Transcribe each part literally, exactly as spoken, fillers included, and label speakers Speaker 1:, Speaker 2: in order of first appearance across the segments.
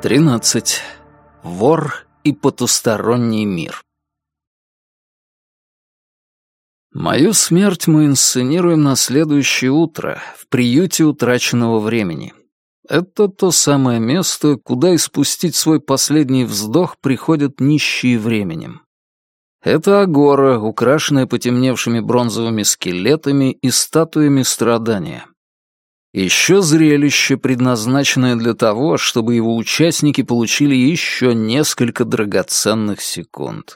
Speaker 1: тринадцать. Вор и потусторонний мир. Мою смерть мы инсценируем на следующее утро в приюте утраченного времени. Это то самое место, куда испустить свой последний вздох приходят нищие временем. Это агора, украшенная потемневшими бронзовыми скелетами и статуями страдания. Еще зрелище, предназначенное для того, чтобы его участники получили еще несколько драгоценных секунд.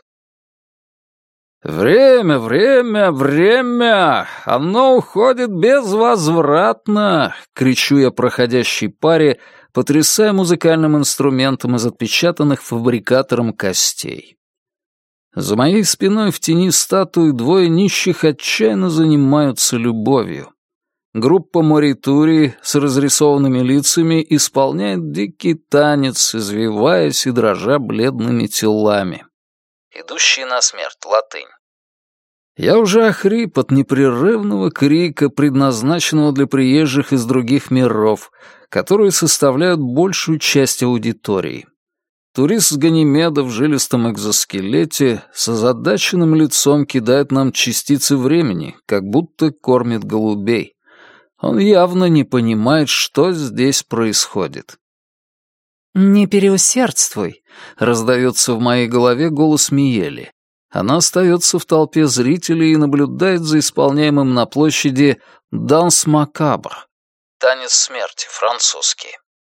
Speaker 1: «Время, время, время! Оно уходит безвозвратно!» — кричу я проходящей паре, потрясая музыкальным инструментом из отпечатанных фабрикатором костей. За моей спиной в тени статуи двое нищих отчаянно занимаются любовью. Группа Моритури с разрисованными лицами исполняет дикий танец, извиваясь и дрожа бледными телами. «Идущие на смерть» — латынь. Я уже охрип от непрерывного крика, предназначенного для приезжих из других миров, которые составляют большую часть аудитории. Турист с Ганимеда в жилистом экзоскелете с озадаченным лицом кидает нам частицы времени, как будто кормит голубей. Он явно не понимает, что здесь происходит. «Не переусердствуй», — раздается в моей голове голос Миели. Она остается в толпе зрителей и наблюдает за исполняемым на площади «Данс макабр» — «Танец смерти», французский.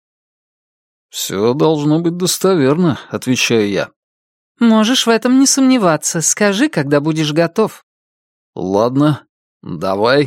Speaker 1: «Все должно быть достоверно», — отвечаю я.
Speaker 2: «Можешь в этом не сомневаться. Скажи, когда будешь готов».
Speaker 1: «Ладно, давай».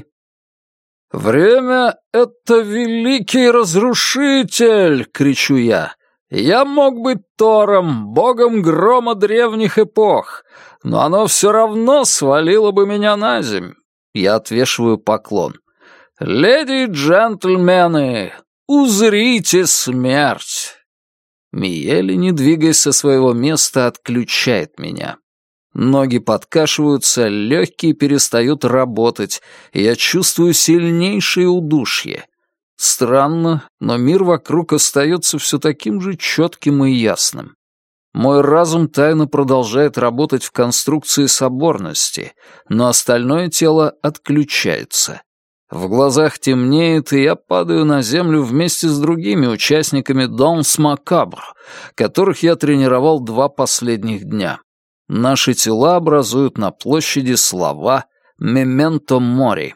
Speaker 1: «Время — это великий разрушитель!» — кричу я. «Я мог быть Тором, богом грома древних эпох, но оно все равно свалило бы меня на земь». Я отвешиваю поклон. «Леди и джентльмены, узрите смерть!» Миели, не двигаясь со своего места, отключает меня. Ноги подкашиваются, легкие перестают работать, и я чувствую сильнейшее удушье. Странно, но мир вокруг остается все таким же четким и ясным. Мой разум тайно продолжает работать в конструкции соборности, но остальное тело отключается. В глазах темнеет, и я падаю на землю вместе с другими участниками «Данс макабр», которых я тренировал два последних дня. Наши тела образуют на площади слова «Мементо мори».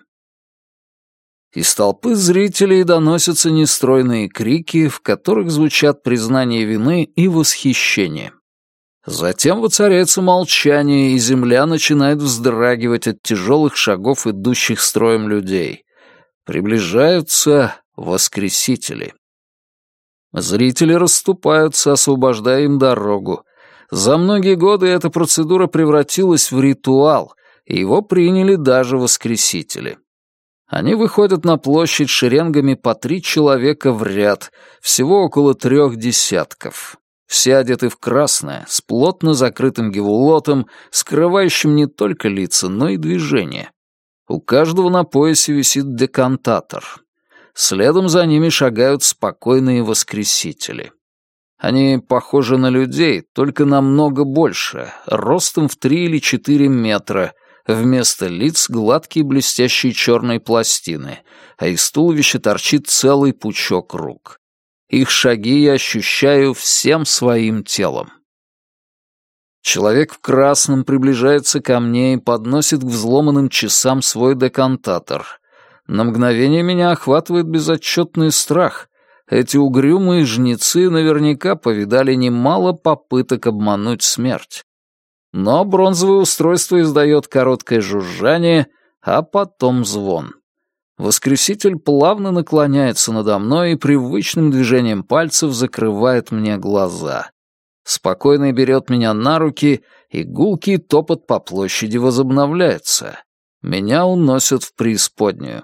Speaker 1: Из толпы зрителей доносятся нестройные крики, в которых звучат признание вины и восхищение. Затем воцаряется молчание, и земля начинает вздрагивать от тяжелых шагов идущих строем людей. Приближаются воскресители. Зрители расступаются, освобождая им дорогу. За многие годы эта процедура превратилась в ритуал, и его приняли даже воскресители. Они выходят на площадь шеренгами по три человека в ряд, всего около трех десятков. Все одеты в красное, с плотно закрытым гевулотом, скрывающим не только лица, но и движения. У каждого на поясе висит декантатор. Следом за ними шагают спокойные воскресители. Они похожи на людей, только намного больше, ростом в три или четыре метра. Вместо лиц гладкие блестящие черные пластины, а из туловища торчит целый пучок рук. Их шаги я ощущаю всем своим телом. Человек в красном приближается ко мне и подносит к взломанным часам свой декантатор. На мгновение меня охватывает безотчетный страх. Эти угрюмые жнецы наверняка повидали немало попыток обмануть смерть. Но бронзовое устройство издает короткое жужжание, а потом звон. Воскреситель плавно наклоняется надо мной и привычным движением пальцев закрывает мне глаза. Спокойно берет меня на руки, и гулкий топот по площади возобновляется. Меня уносят в преисподнюю.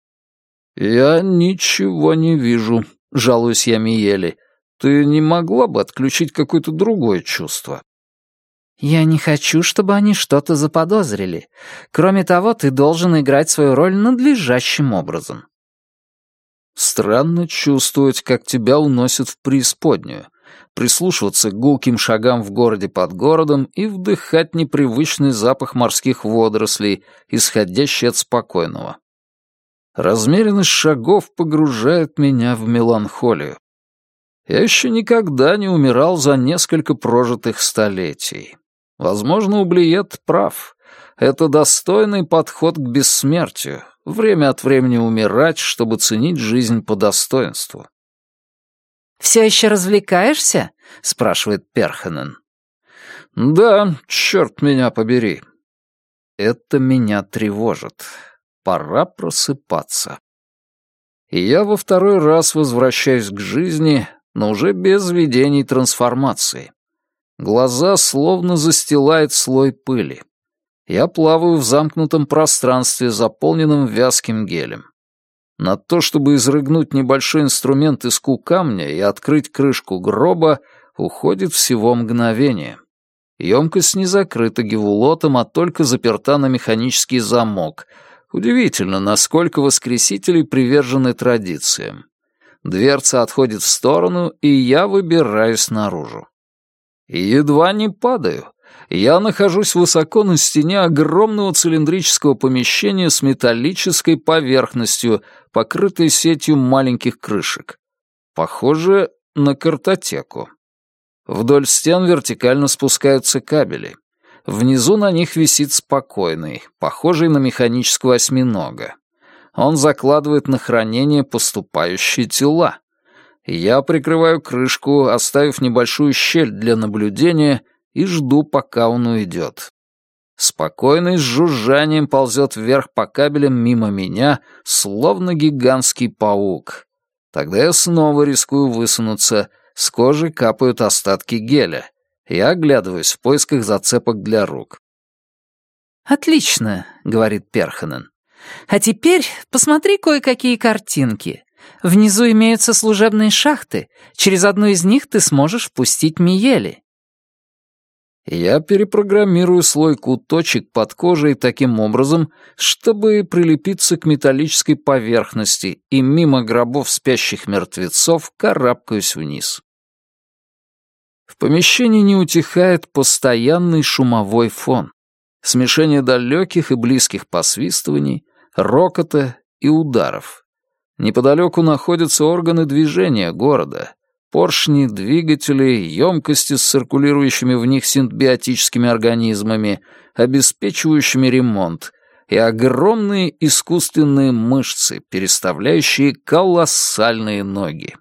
Speaker 1: «Я ничего не вижу», — жалуюсь я Миели. «Ты не могла бы отключить какое-то другое чувство?»
Speaker 2: «Я не хочу, чтобы они что-то заподозрили. Кроме того, ты должен играть свою роль надлежащим образом».
Speaker 1: Странно чувствовать, как тебя уносят в преисподнюю. прислушиваться к гулким шагам в городе под городом и вдыхать непривычный запах морских водорослей, исходящий от спокойного. Размеренность шагов погружает меня в меланхолию. Я еще никогда не умирал за несколько прожитых столетий. Возможно, Ублиет прав. Это достойный подход к бессмертию. Время от времени умирать, чтобы ценить жизнь по достоинству.
Speaker 2: «Все еще развлекаешься?» — спрашивает Перханен.
Speaker 1: «Да, черт меня побери». Это меня тревожит. Пора просыпаться. И я во второй раз возвращаюсь к жизни, но уже без видений трансформации. Глаза словно застилает слой пыли. Я плаваю в замкнутом пространстве, заполненном вязким гелем. На то, чтобы изрыгнуть небольшой инструмент из камня и открыть крышку гроба, уходит всего мгновение. Емкость не закрыта гевулотом, а только заперта на механический замок. Удивительно, насколько воскресители привержены традициям. Дверца отходит в сторону, и я выбираюсь наружу. И едва не падаю. Я нахожусь высоко на стене огромного цилиндрического помещения с металлической поверхностью, покрытой сетью маленьких крышек. Похоже на картотеку. Вдоль стен вертикально спускаются кабели. Внизу на них висит спокойный, похожий на механического осьминога. Он закладывает на хранение поступающие тела. Я прикрываю крышку, оставив небольшую щель для наблюдения, и жду, пока он уйдет. Спокойный с жужжанием ползет вверх по кабелям мимо меня, словно гигантский паук. Тогда я снова рискую высунуться, с кожи капают остатки геля. Я оглядываюсь в поисках зацепок для рук.
Speaker 2: «Отлично», — говорит Перханен. «А теперь посмотри кое-какие картинки. Внизу имеются служебные шахты. Через одну из них ты сможешь впустить Миели».
Speaker 1: Я перепрограммирую слойку точек под кожей таким образом, чтобы прилепиться к металлической поверхности, и мимо гробов спящих мертвецов карабкаюсь вниз. В помещении не утихает постоянный шумовой фон. Смешение далеких и близких посвистываний, рокота и ударов. Неподалеку находятся органы движения города. Поршни, двигатели, емкости с циркулирующими в них симбиотическими организмами, обеспечивающими ремонт, и огромные искусственные мышцы, переставляющие колоссальные ноги.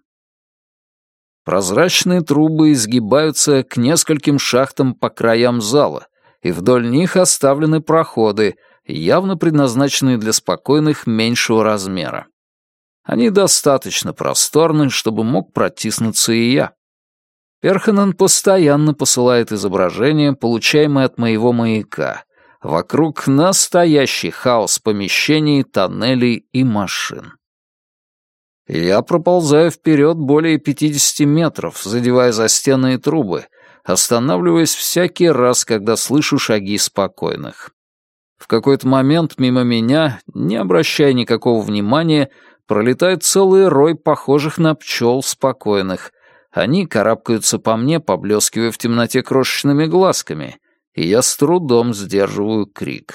Speaker 1: Прозрачные трубы изгибаются к нескольким шахтам по краям зала, и вдоль них оставлены проходы, явно предназначенные для спокойных меньшего размера. Они достаточно просторны, чтобы мог протиснуться и я. Перханен постоянно посылает изображения, получаемые от моего маяка. Вокруг настоящий хаос помещений, тоннелей и машин. Я проползаю вперед более пятидесяти метров, задевая за стены и трубы, останавливаясь всякий раз, когда слышу шаги спокойных. В какой-то момент мимо меня, не обращая никакого внимания, пролетает целый рой похожих на пчел спокойных. Они карабкаются по мне, поблескивая в темноте крошечными глазками, и я с трудом сдерживаю крик.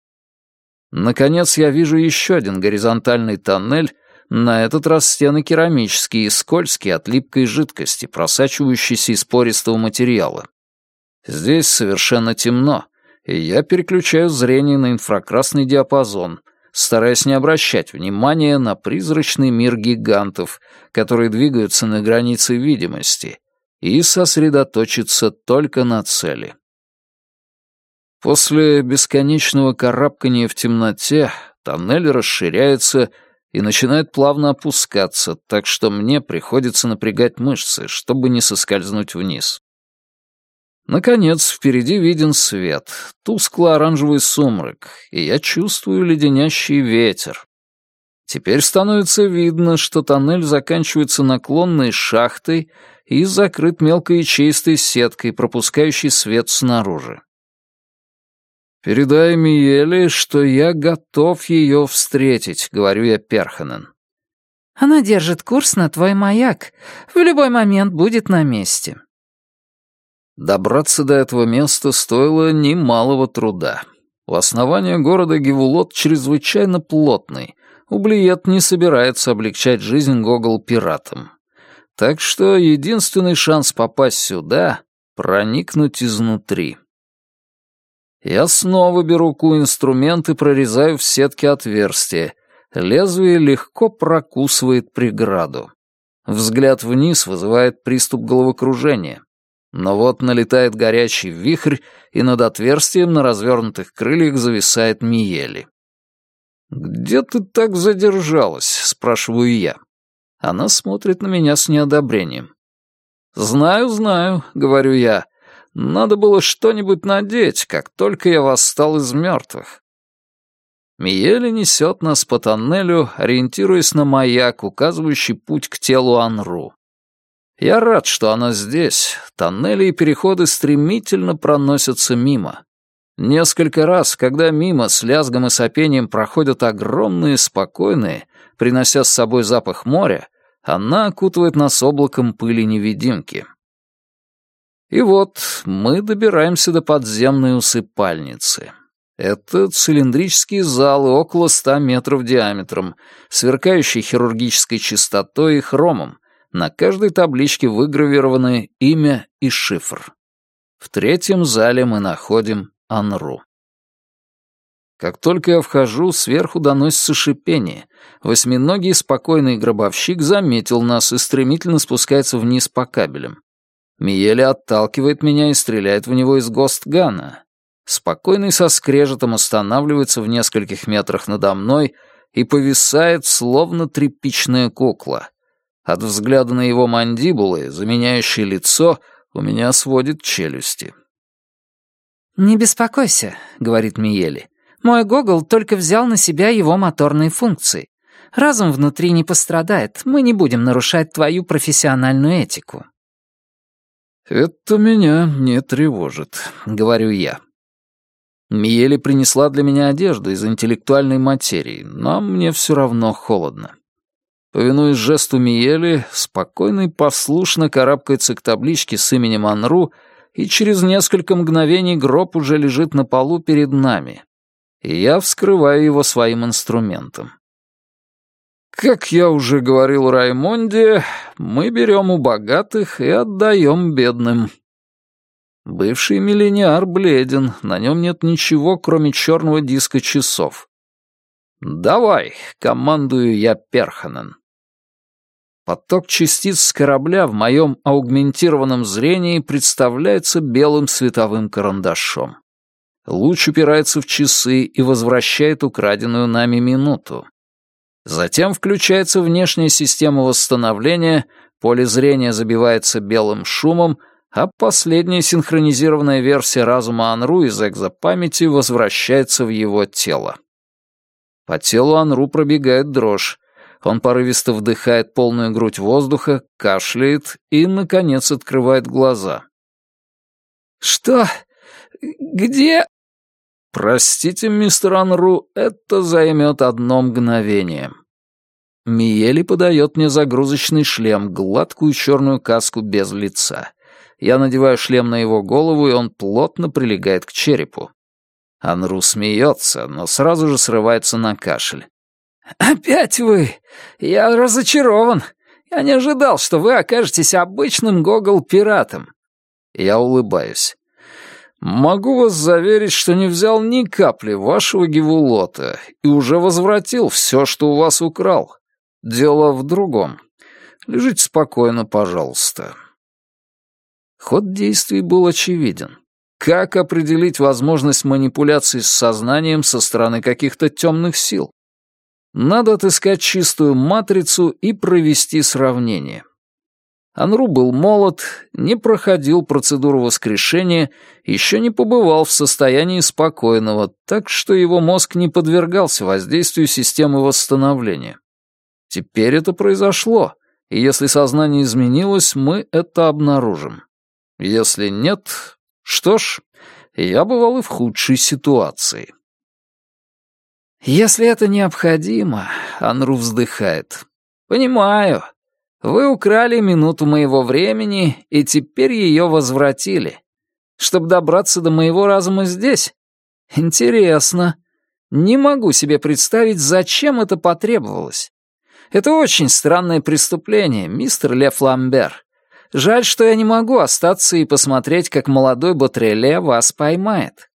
Speaker 1: Наконец я вижу еще один горизонтальный тоннель, на этот раз стены керамические и скользкие от липкой жидкости, просачивающейся из пористого материала. Здесь совершенно темно, и я переключаю зрение на инфракрасный диапазон, стараясь не обращать внимания на призрачный мир гигантов, которые двигаются на границе видимости, и сосредоточиться только на цели. После бесконечного карабкания в темноте тоннель расширяется и начинает плавно опускаться, так что мне приходится напрягать мышцы, чтобы не соскользнуть вниз. Наконец, впереди виден свет, тускло-оранжевый сумрак, и я чувствую леденящий ветер. Теперь становится видно, что тоннель заканчивается наклонной шахтой и закрыт мелкоячеистой сеткой, пропускающей свет снаружи. «Передай Миели, что я готов ее встретить», — говорю я Перханен.
Speaker 2: «Она держит курс на твой маяк. В любой момент будет на месте».
Speaker 1: Добраться до этого места стоило немалого труда. У основания города Гевулот чрезвычайно плотный. Ублиет не собирается облегчать жизнь Гогол-пиратам. Так что единственный шанс попасть сюда — проникнуть изнутри. Я снова беру ку-инструмент и прорезаю в сетке отверстие. Лезвие легко прокусывает преграду. Взгляд вниз вызывает приступ головокружения. Но вот налетает горячий вихрь, и над отверстием на развернутых крыльях зависает Миели. «Где ты так задержалась?» — спрашиваю я. Она смотрит на меня с неодобрением. «Знаю, знаю», — говорю я. «Надо было что-нибудь надеть, как только я восстал из мертвых». Миели несет нас по тоннелю, ориентируясь на маяк, указывающий путь к телу Анру. Я рад, что она здесь. Тоннели и переходы стремительно проносятся мимо. Несколько раз, когда мимо с лязгом и сопением проходят огромные, спокойные, принося с собой запах моря, она окутывает нас облаком пыли-невидимки. И вот мы добираемся до подземной усыпальницы. Это цилиндрические залы около ста метров диаметром, сверкающие хирургической чистотой и хромом. На каждой табличке выгравированы имя и шифр. В третьем зале мы находим Анру. Как только я вхожу, сверху доносится шипение. Восьминогий спокойный гробовщик заметил нас и стремительно спускается вниз по кабелям. Миели отталкивает меня и стреляет в него из гостгана. Спокойный со скрежетом останавливается в нескольких метрах надо мной и повисает, словно тряпичная кукла. От взгляда на его мандибулы, заменяющие лицо, у меня сводит челюсти.
Speaker 2: «Не беспокойся», — говорит Миели. «Мой Гогол только взял на себя его моторные функции. Разум внутри не пострадает, мы не будем нарушать твою профессиональную этику».
Speaker 1: «Это меня не тревожит», — говорю я. Миели принесла для меня одежду из интеллектуальной материи, но мне все равно холодно. Повинуясь жесту Миели, спокойно и послушно карабкается к табличке с именем Анру, и через несколько мгновений гроб уже лежит на полу перед нами. И я вскрываю его своим инструментом. Как я уже говорил Раймонде, мы берем у богатых и отдаем бедным. Бывший миллениар бледен, на нем нет ничего, кроме черного диска часов. «Давай», — командую я Перханен. Поток частиц с корабля в моем аугментированном зрении представляется белым световым карандашом. Луч упирается в часы и возвращает украденную нами минуту. Затем включается внешняя система восстановления, поле зрения забивается белым шумом, а последняя синхронизированная версия разума Анру из экзопамяти возвращается в его тело. По телу Анру пробегает дрожь. Он порывисто вдыхает полную грудь воздуха, кашляет и, наконец, открывает глаза. «Что? Где?» «Простите, мистер Анру, это займет одно мгновение». Миели подает мне загрузочный шлем, гладкую черную каску без лица. Я надеваю шлем на его голову, и он плотно прилегает к черепу. Анру смеется, но сразу же срывается на кашель. «Опять вы? Я разочарован. Я не ожидал, что вы окажетесь обычным Гогол-пиратом». Я улыбаюсь. «Могу вас заверить, что не взял ни капли вашего Гевулота и уже возвратил все, что у вас украл. Дело в другом. Лежите спокойно, пожалуйста». Ход действий был очевиден. Как определить возможность манипуляций с сознанием со стороны каких-то темных сил? Надо отыскать чистую матрицу и провести сравнение. Анру был молод, не проходил процедуру воскрешения, еще не побывал в состоянии спокойного, так что его мозг не подвергался воздействию системы восстановления. Теперь это произошло, и если сознание изменилось, мы это обнаружим. Если нет, что ж, я бывал и в худшей ситуации. «Если это необходимо», — Анру вздыхает. «Понимаю. Вы украли минуту моего времени и теперь ее возвратили.
Speaker 2: Чтобы добраться до моего разума здесь? Интересно. Не могу себе представить, зачем это потребовалось. Это очень странное преступление, мистер Ле Фламбер. Жаль, что я не могу остаться и посмотреть, как молодой Ботреле вас поймает.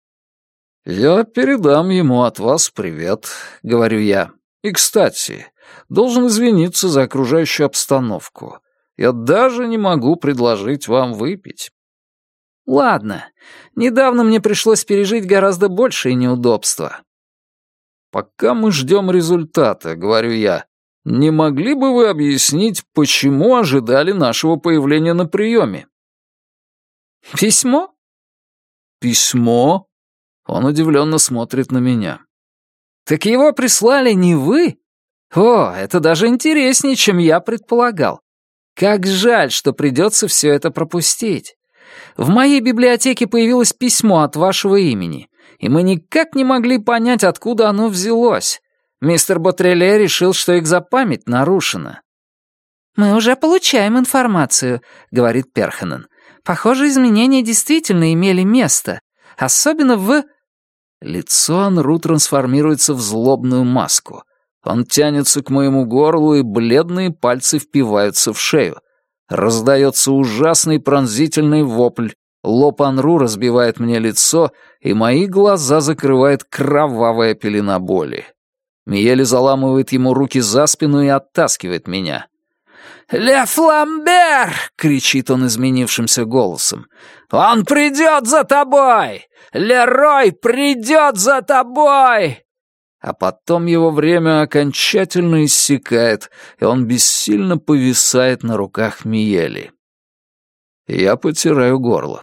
Speaker 1: «Я передам ему от вас привет», — говорю я. «И, кстати, должен извиниться за окружающую обстановку. Я даже не могу предложить вам выпить».
Speaker 2: «Ладно. Недавно мне пришлось пережить гораздо большие неудобства».
Speaker 1: «Пока мы ждем результата», — говорю я, «не могли бы вы объяснить, почему ожидали нашего появления на приеме?»
Speaker 2: «Письмо?»
Speaker 1: «Письмо?» Он удивленно смотрит на меня.
Speaker 2: «Так его прислали не вы? О, это даже интереснее, чем я предполагал. Как жаль, что придется все это пропустить. В моей библиотеке появилось письмо от вашего имени, и мы никак не могли понять, откуда оно взялось. Мистер Ботреле решил, что экзопамять нарушена». «Мы уже получаем информацию», — говорит Перханен. «Похоже, изменения действительно имели место, особенно в...»
Speaker 1: Лицо Анру трансформируется в злобную маску. Он тянется к моему горлу, и бледные пальцы впиваются в шею. Раздается ужасный пронзительный вопль. Лоб Анру разбивает мне лицо, и мои глаза закрывает кровавая пелена боли. Миели заламывает ему руки за спину и оттаскивает меня.
Speaker 2: «Ле Фламбер!» — кричит он изменившимся голосом. «Он придет за тобой! Лерой придет за тобой!»
Speaker 1: А потом его время окончательно иссякает, и он бессильно повисает на руках Миели. Я потираю горло.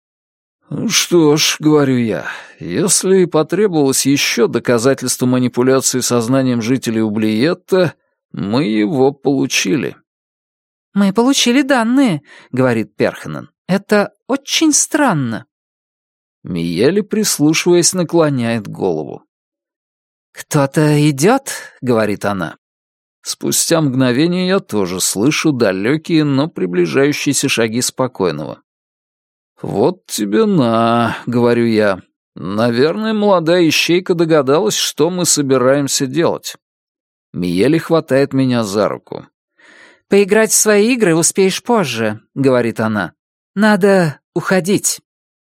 Speaker 1: «Что ж», — говорю я, — «если потребовалось еще доказательство манипуляции сознанием жителей Ублиетта, мы его получили».
Speaker 2: «Мы получили данные», — говорит Перханен. «Это очень странно».
Speaker 1: Миели, прислушиваясь, наклоняет голову.
Speaker 2: «Кто-то идет?» — говорит она.
Speaker 1: Спустя мгновение я тоже слышу далекие, но приближающиеся шаги спокойного. «Вот тебе на», — говорю я. «Наверное, молодая ищейка догадалась, что мы собираемся делать». Миели хватает меня за руку.
Speaker 2: «Поиграть в свои игры успеешь позже», — говорит она. «Надо уходить».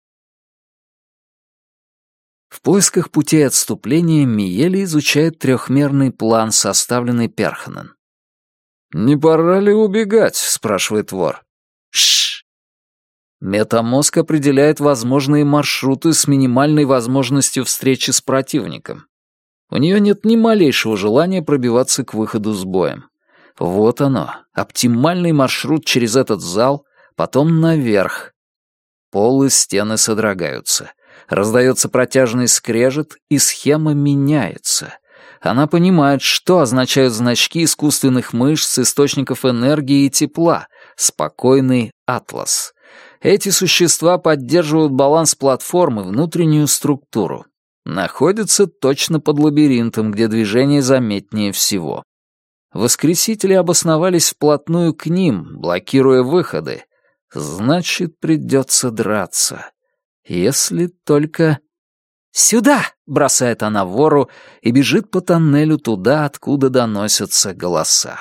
Speaker 1: В поисках путей отступления Миели изучает трехмерный план, составленный Перханен. «Не пора ли убегать?» — спрашивает вор. «Шш!» Метамозг определяет возможные маршруты с минимальной возможностью встречи с противником. У нее нет ни малейшего желания пробиваться к выходу с боем. Вот оно, оптимальный маршрут через этот зал, потом наверх. Пол и стены содрогаются. Раздается протяжный скрежет, и схема меняется. Она понимает, что означают значки искусственных мышц, источников энергии и тепла, спокойный атлас. Эти существа поддерживают баланс платформы, внутреннюю структуру. Находятся точно под лабиринтом, где движение заметнее всего. Воскресители обосновались вплотную к ним, блокируя выходы. Значит, придется драться. Если только... «Сюда!» — бросает она вору и бежит по тоннелю туда, откуда доносятся голоса.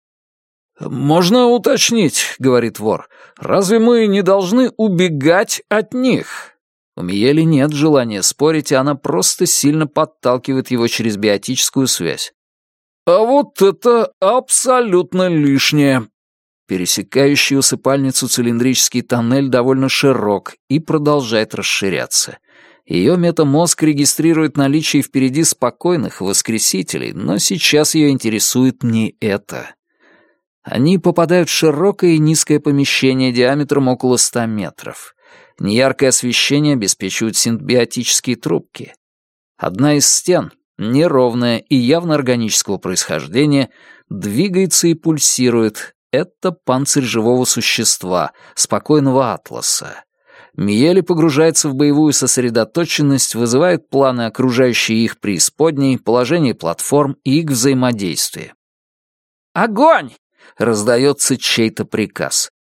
Speaker 1: «Можно уточнить», — говорит вор, — «разве мы не должны убегать от них?» У Миели нет желания спорить, и она просто сильно подталкивает его через биотическую связь. «А вот это абсолютно лишнее». Пересекающий усыпальницу цилиндрический тоннель довольно широк и продолжает расширяться. Ее метамозг регистрирует наличие впереди спокойных воскресителей, но сейчас ее интересует не это. Они попадают в широкое и низкое помещение диаметром около ста метров. Неяркое освещение обеспечивают синтбиотические трубки. Одна из стен, неровная и явно органического происхождения, двигается и пульсирует. Это панцирь живого существа, спокойного атласа. Миели погружается в боевую сосредоточенность, вызывает планы окружающей их преисподней, положение платформ и их взаимодействие. «Огонь!» — раздается чей-то приказ.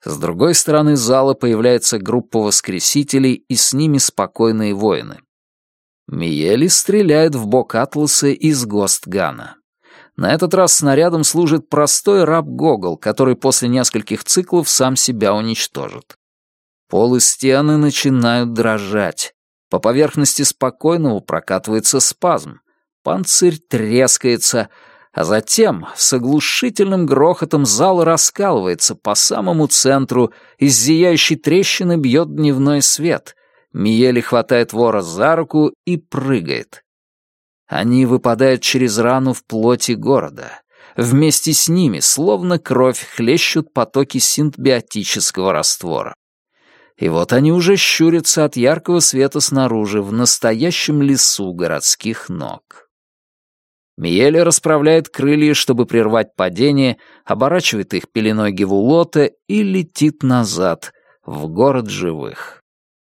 Speaker 1: С другой стороны зала появляется группа воскресителей и с ними спокойные воины. Миели стреляет в бок Атласа из Гостгана. На этот раз снарядом служит простой раб Гогол, который после нескольких циклов сам себя уничтожит. Пол и стены начинают дрожать. По поверхности спокойного прокатывается спазм. Панцирь трескается, а затем с оглушительным грохотом зал раскалывается по самому центру, из зияющей трещины бьет дневной свет. Миели хватает вора за руку и прыгает. Они выпадают через рану в плоти города. Вместе с ними, словно кровь, хлещут потоки синтбиотического раствора. И вот они уже щурятся от яркого света снаружи в настоящем лесу городских ног. Миели расправляет крылья, чтобы прервать падение, оборачивает их пеленой Гевулота и летит назад, в город живых.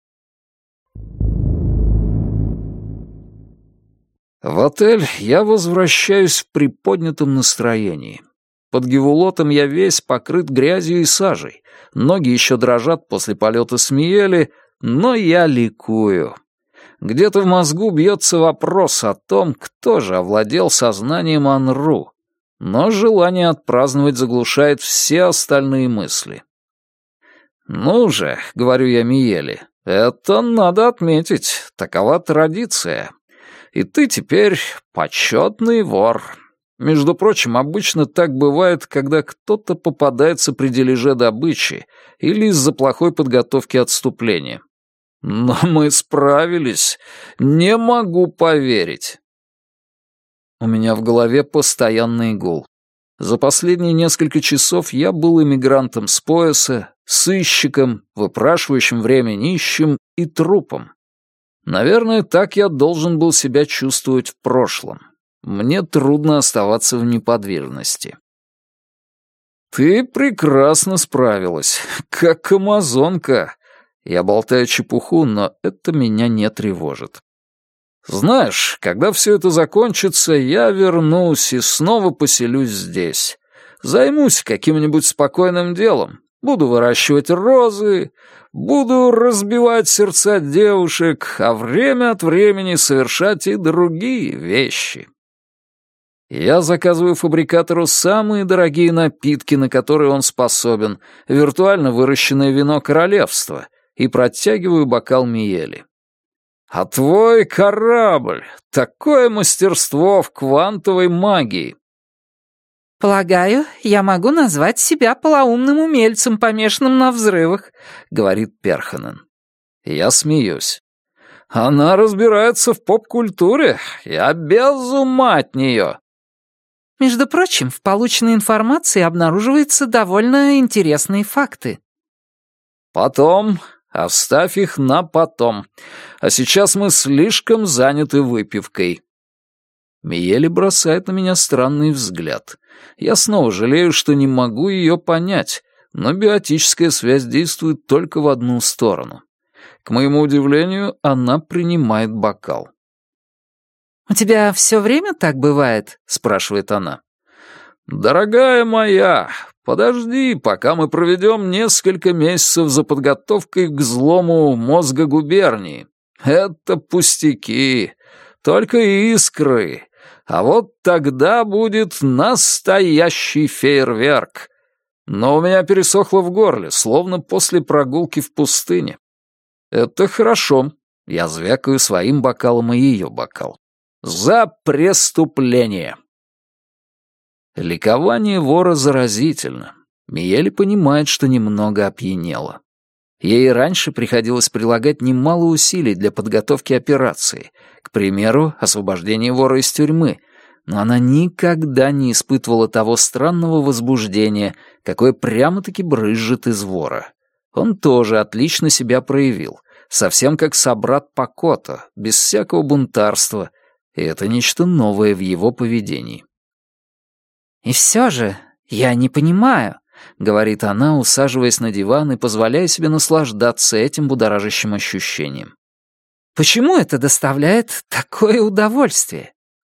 Speaker 1: В отель я возвращаюсь в приподнятом настроении. Под Гевулотом я весь покрыт грязью и сажей, ноги еще дрожат после полета с Миели, но я ликую. Где-то в мозгу бьется вопрос о том, кто же овладел сознанием Анру, но желание отпраздновать заглушает все остальные мысли. «Ну же», — говорю я Миели, — «это надо отметить, такова традиция. И ты теперь почетный вор. Между прочим, обычно так бывает, когда кто-то попадается при дележе добычи или из-за плохой подготовки отступления. Но мы справились. Не могу поверить». У меня в голове постоянный гул. За последние несколько часов я был эмигрантом с пояса, сыщиком, выпрашивающим время нищим и трупом. Наверное, так я должен был себя чувствовать в прошлом. Мне трудно оставаться в неподвижности. «Ты прекрасно справилась, как амазонка». Я болтаю чепуху, но это меня не тревожит. «Знаешь, когда все это закончится, я вернусь и снова поселюсь здесь. Займусь каким-нибудь спокойным делом. Буду выращивать розы, буду разбивать сердца девушек, а время от времени совершать и другие вещи. Я заказываю фабрикатору самые дорогие напитки, на которые он способен, виртуально выращенное вино королевства, и протягиваю бокал Миели. А твой корабль — такое мастерство в квантовой магии.
Speaker 2: «Полагаю, я могу назвать себя полоумным умельцем, помешанным на взрывах», — говорит Перханен.
Speaker 1: Я смеюсь. Она разбирается в поп-культуре. Я без ума от нее.
Speaker 2: Между прочим, в полученной информации обнаруживаются довольно интересные факты.
Speaker 1: Потом, оставь их на потом. А сейчас мы слишком заняты выпивкой. Миели бросает на меня странный взгляд. Я снова жалею, что не могу ее понять, но биотическая связь действует только в одну сторону. К моему удивлению, она принимает бокал.
Speaker 2: «У тебя все время так бывает?» — спрашивает она.
Speaker 1: «Дорогая моя, подожди, пока мы проведем несколько месяцев за подготовкой к взлому мозга губернии. Это пустяки, только искры. А вот тогда будет настоящий фейерверк. Но у меня пересохло в горле, словно после прогулки в пустыне. Это хорошо. Я звякаю своим бокалом и ее бокал. За преступление!» Ликование вора заразительно. Миели понимает, что немного опьянела. Ей раньше приходилось прилагать немало усилий для подготовки операции, к примеру, освобождение вора из тюрьмы, но она никогда не испытывала того странного возбуждения, какое прямо-таки брызжет из вора. Он тоже отлично себя проявил, совсем как собрат Пакото, без всякого бунтарства, и это нечто новое в его поведении.
Speaker 2: «И все же я не понимаю», — говорит она, усаживаясь на диван и позволяя себе наслаждаться этим будоражащим ощущением. «Почему это доставляет такое удовольствие?»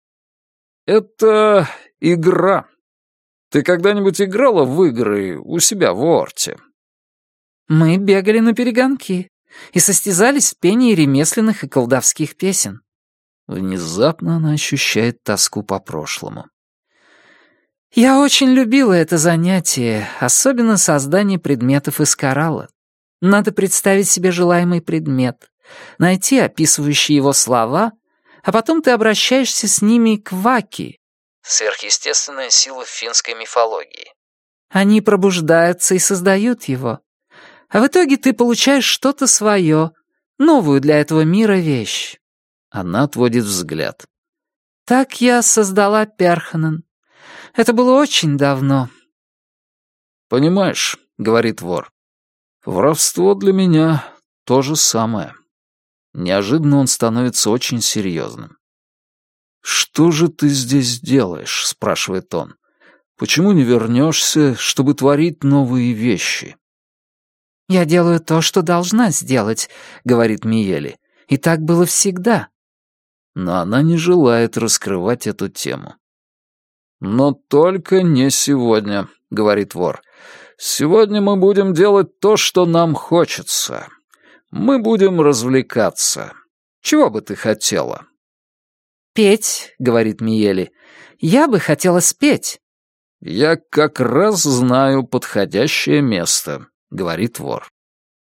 Speaker 1: «Это игра. Ты когда-нибудь играла в игры у себя в Орте?»
Speaker 2: Мы бегали на перегонки и состязались в пении ремесленных и колдовских песен.
Speaker 1: Внезапно она ощущает тоску по прошлому.
Speaker 2: Я очень любила это занятие, особенно создание предметов из коралла. Надо представить себе желаемый предмет, найти описывающие его слова, а потом ты обращаешься с ними к ваки. Сверхъестественная сила в финской мифологии. Они пробуждаются и создают его. А в итоге ты получаешь что-то свое, новую для этого мира вещь.
Speaker 1: Она отводит взгляд.
Speaker 2: Так я создала Перханен. Это было очень давно.
Speaker 1: «Понимаешь», — говорит вор, — «воровство для меня то же самое». Неожиданно он становится очень серьезным. «Что же ты здесь делаешь?» — спрашивает он. «Почему не вернешься, чтобы творить новые вещи?»
Speaker 2: «Я делаю то, что должна сделать», — говорит Миели. «И так было всегда».
Speaker 1: Но она не желает раскрывать эту тему. «Но только не сегодня», — говорит вор. «Сегодня мы будем делать то, что нам хочется. Мы будем развлекаться. Чего бы ты хотела?»
Speaker 2: «Петь», — говорит Миели. «Я бы хотела спеть».
Speaker 1: «Я как раз знаю подходящее место», — говорит вор.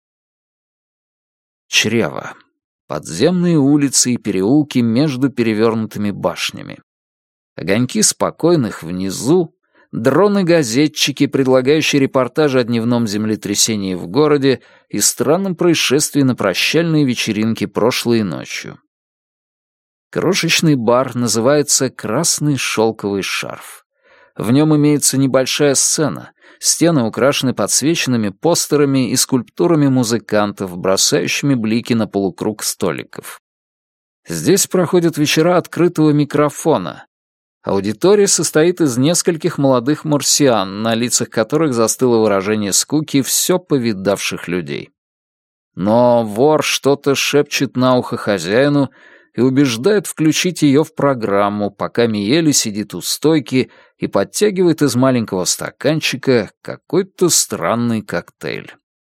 Speaker 1: Чрево. Подземные улицы и переулки между перевернутыми башнями. Огоньки спокойных внизу, дроны-газетчики, предлагающие репортажи о дневном землетрясении в городе и странном происшествии на прощальной вечеринке прошлой ночью. Крошечный бар называется «Красный шелковый шарф». В нем имеется небольшая сцена, стены украшены подсвеченными постерами и скульптурами музыкантов, бросающими блики на полукруг столиков. Здесь проходят вечера открытого микрофона. Аудитория состоит из нескольких молодых марсиан, на лицах которых застыло выражение скуки все повидавших людей. Но вор что-то шепчет на ухо хозяину и убеждает включить ее в программу, пока Миели сидит у стойки и подтягивает из маленького стаканчика какой-то странный коктейль.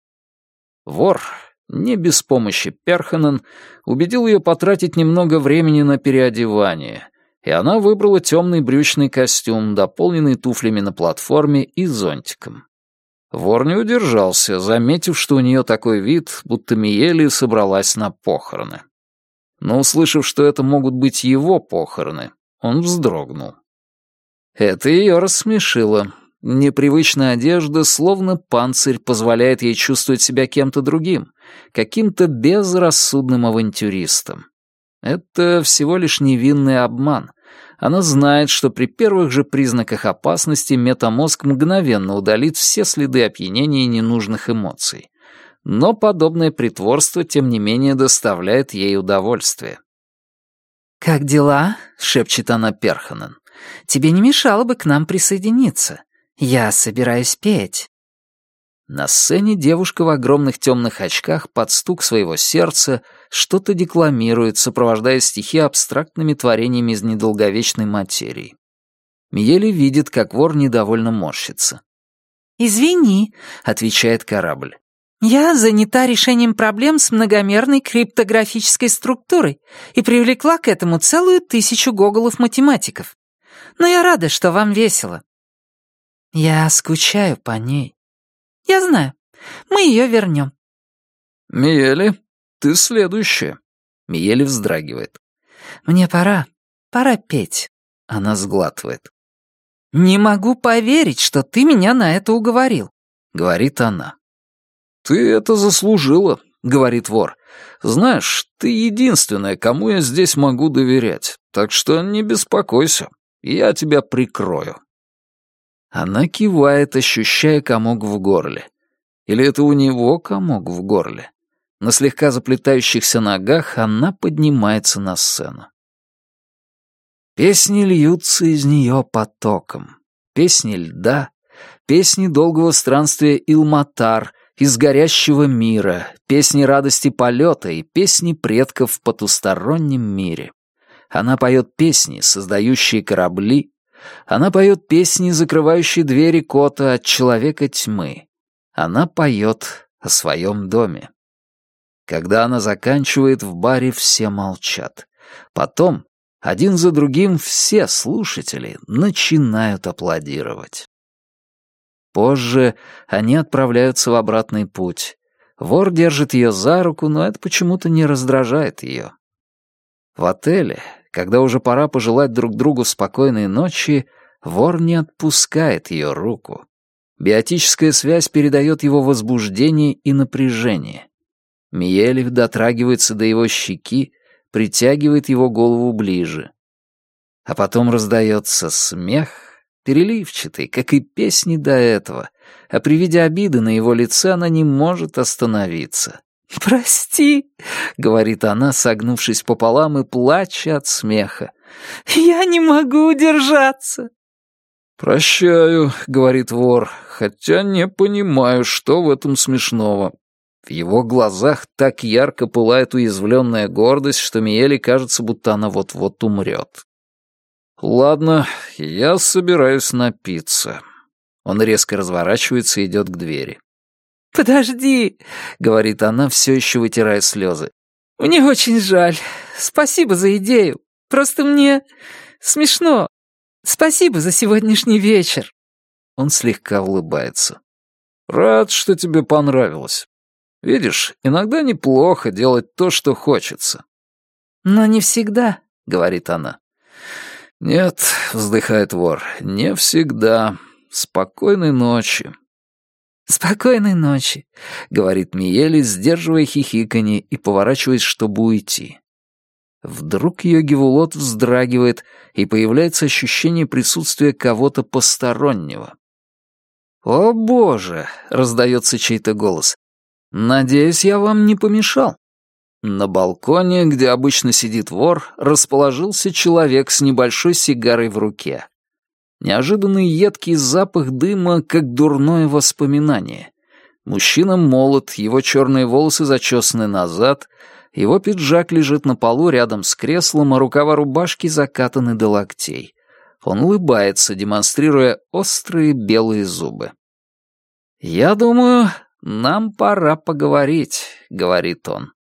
Speaker 1: Вор, не без помощи Перханен, убедил ее потратить немного времени на переодевание, и она выбрала темный брючный костюм, дополненный туфлями на платформе и зонтиком. Вор не удержался, заметив, что у нее такой вид, будто Миели собралась на похороны. Но, услышав, что это могут быть его похороны, он вздрогнул. Это ее рассмешило. Непривычная одежда, словно панцирь, позволяет ей чувствовать себя кем-то другим, каким-то безрассудным авантюристом. Это всего лишь невинный обман. Она знает, что при первых же признаках опасности метамозг мгновенно удалит все следы опьянения и ненужных эмоций. Но подобное притворство, тем не менее, доставляет ей удовольствие.
Speaker 2: «Как дела?» — шепчет она Перханен. «Тебе не мешало бы к нам присоединиться. Я собираюсь петь».
Speaker 1: На сцене девушка в огромных темных очках под стук своего сердца что-то декламирует, сопровождая стихи абстрактными творениями из недолговечной материи. Миели видит, как вор недовольно морщится.
Speaker 2: «Извини», — отвечает корабль. «Я занята решением проблем с многомерной криптографической структурой и привлекла к этому целую тысячу гоголов-математиков. Но я рада, что вам весело». «Я скучаю по ней». «Я знаю. Мы ее вернем».
Speaker 1: «Миели, ты следующая». Миели вздрагивает.
Speaker 2: «Мне пора. Пора петь».
Speaker 1: Она сглатывает.
Speaker 2: «Не могу поверить, что ты меня на это уговорил», — говорит она.
Speaker 1: «Ты это заслужила», — говорит вор. «Знаешь, ты единственная, кому я здесь могу доверять, так что не беспокойся, я тебя прикрою». Она кивает, ощущая комок в горле. Или это у него комок в горле? На слегка заплетающихся ногах она поднимается на сцену. Песни льются из нее потоком. Песни льда, песни долгого странствия Илматар, из горящего мира, песни радости полета и песни предков в потустороннем мире. Она поет песни, создающие корабли. Она поет песни, закрывающие двери кота от человека тьмы. Она поет о своем доме. Когда она заканчивает, в баре все молчат. Потом, один за другим, все слушатели начинают аплодировать. Позже они отправляются в обратный путь. Вор держит ее за руку, но это почему-то не раздражает ее. В отеле, когда уже пора пожелать друг другу спокойной ночи, вор не отпускает ее руку. Биотическая связь передает его возбуждение и напряжение. Миелев дотрагивается до его щеки, притягивает его голову ближе. А потом раздается смех, переливчатый, как и песни до этого, а при виде обиды на его лице она не может остановиться. «Прости», — говорит она, согнувшись пополам и плача от смеха. «Я не могу удержаться». «Прощаю», — говорит вор, хотя не понимаю, что в этом смешного. В его глазах так ярко пылает уязвленная гордость, что Миеле кажется, будто она вот-вот умрет. «Ладно, я собираюсь напиться». Он резко разворачивается и идет к двери. «Подожди», — говорит она, все еще вытирая слезы. «Мне очень жаль. Спасибо за идею. Просто мне смешно. Спасибо за сегодняшний вечер». Он слегка улыбается. «Рад, что тебе понравилось. Видишь, иногда неплохо делать то, что хочется». «Но не всегда», — говорит она. «Нет», — вздыхает вор, — «не всегда. Спокойной ночи». «Спокойной ночи», — говорит Миеле, сдерживая хихиканье и поворачиваясь, чтобы уйти. Вдруг ее гевулот вздрагивает, и появляется ощущение присутствия кого-то постороннего. «О, Боже!» — раздается чей-то голос. «Надеюсь, я вам не помешал». На балконе, где обычно сидит вор, расположился человек с небольшой сигарой в руке. Неожиданный едкий запах дыма, как дурное воспоминание. Мужчина молод, его черные волосы зачесаны назад, его пиджак лежит на полу рядом с креслом, а рукава рубашки закатаны до локтей. Он улыбается, демонстрируя острые белые зубы. «Я думаю, нам пора поговорить», — говорит он.